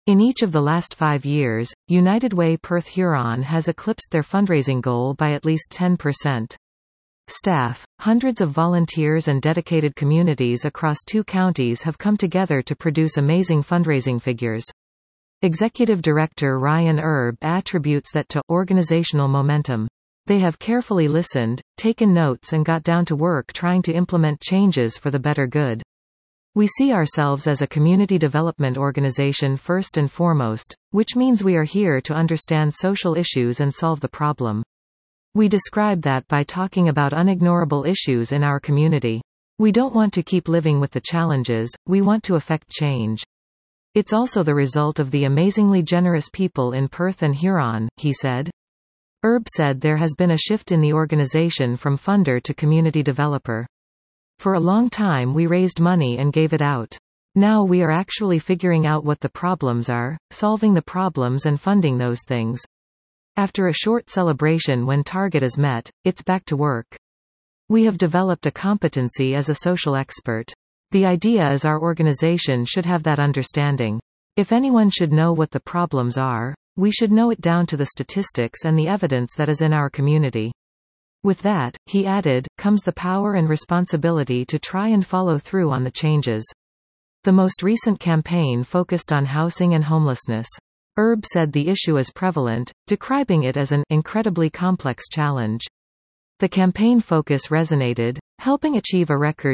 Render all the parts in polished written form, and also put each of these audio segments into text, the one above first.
In each of the last 5 years, United Way Perth Huron has eclipsed their fundraising goal by at least 10%. Staff, hundreds of volunteers and dedicated communities across 2 counties have come together to produce amazing fundraising figures. Executive Director Ryan Erb attributes that to organizational momentum. They have carefully listened, taken notes and got down to work trying to implement changes for the better good. We see ourselves as a community development organization first and foremost, which means we are here to understand social issues and solve the problem. We describe that by talking about unignorable issues in our community. We don't want to keep living with the challenges, we want to affect change. It's also the result of the amazingly generous people in Perth and Huron, he said. Erb said there has been a shift in the organization from funder to community developer. For a long time we raised money and gave it out. Now we are actually figuring out what the problems are, solving the problems and funding those things. After a short celebration when target is met, it's back to work. We have developed a competency as a social expert. The idea is our organization should have that understanding. If anyone should know what the problems are, we should know it down to the statistics and the evidence that is in our community. With that, he added, comes the power and responsibility to try and follow through on the changes. The most recent campaign focused on housing and homelessness. Erb said the issue is prevalent, describing it as an incredibly complex challenge. The campaign focus resonated, helping achieve a record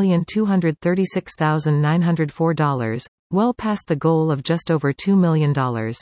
$2,236,904, well past the goal of just over $2 million.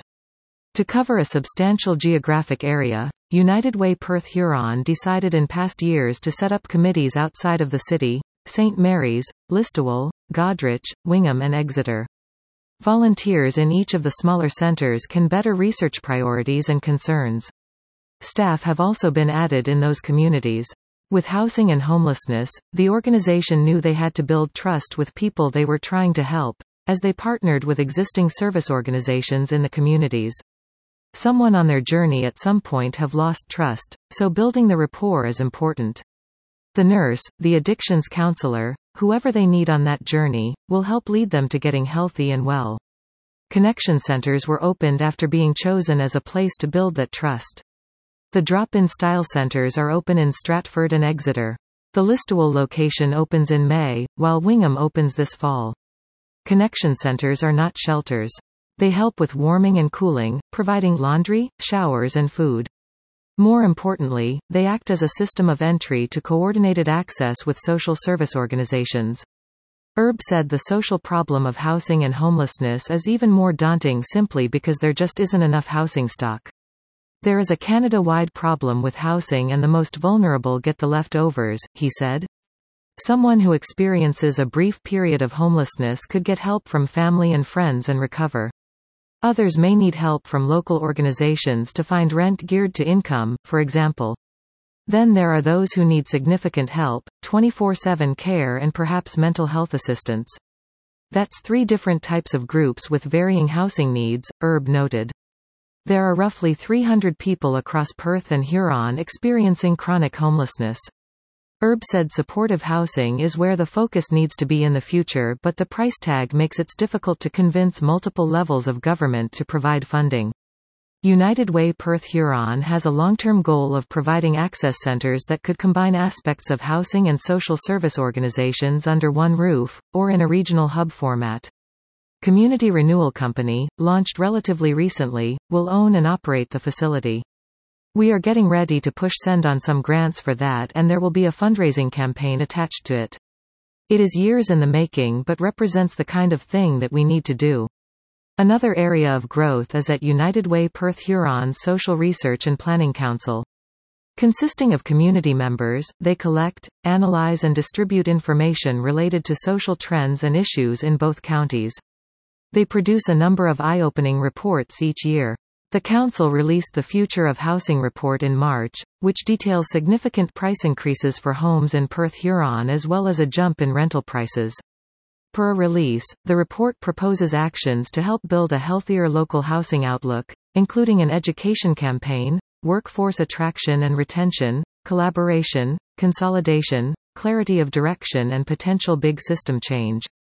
To cover a substantial geographic area, United Way Perth Huron decided in past years to set up committees outside of the city, St. Mary's, Listowel, Goderich, Wingham and Exeter. Volunteers in each of the smaller centres can better research priorities and concerns. Staff have also been added in those communities. With housing and homelessness, the organization knew they had to build trust with people they were trying to help, as they partnered with existing service organizations in the communities. Someone on their journey at some point have lost trust, so building the rapport is important. The nurse, the addictions counselor, whoever they need on that journey, will help lead them to getting healthy and well. Connection centers were opened after being chosen as a place to build that trust. The drop-in style centers are open in Stratford and Exeter. The Listowel location opens in May, while Wingham opens this fall. Connection centers are not shelters. They help with warming and cooling, providing laundry, showers and food. More importantly, they act as a system of entry to coordinated access with social service organizations. Erb said the social problem of housing and homelessness is even more daunting simply because there just isn't enough housing stock. There is a Canada-wide problem with housing and the most vulnerable get the leftovers, he said. Someone who experiences a brief period of homelessness could get help from family and friends and recover. Others may need help from local organizations to find rent geared to income, for example. Then there are those who need significant help, 24/7 care and perhaps mental health assistance. That's 3 different types of groups with varying housing needs, Erb noted. There are roughly 300 people across Perth and Huron experiencing chronic homelessness. Erb said supportive housing is where the focus needs to be in the future, but the price tag makes it difficult to convince multiple levels of government to provide funding. United Way Perth Huron has a long-term goal of providing access centres that could combine aspects of housing and social service organisations under one roof, or in a regional hub format. Community Renewal Company, launched relatively recently, will own and operate the facility. We are getting ready to push send on some grants for that, and there will be a fundraising campaign attached to it. It is years in the making but represents the kind of thing that we need to do. Another area of growth is at United Way Perth Huron's Social Research and Planning Council. Consisting of community members, they collect, analyze and distribute information related to social trends and issues in both counties. They produce a number of eye-opening reports each year. The Council released the Future of Housing report in March, which details significant price increases for homes in Perth Huron as well as a jump in rental prices. Per a release, the report proposes actions to help build a healthier local housing outlook, including an education campaign, workforce attraction and retention, collaboration, consolidation, clarity of direction and potential big system change.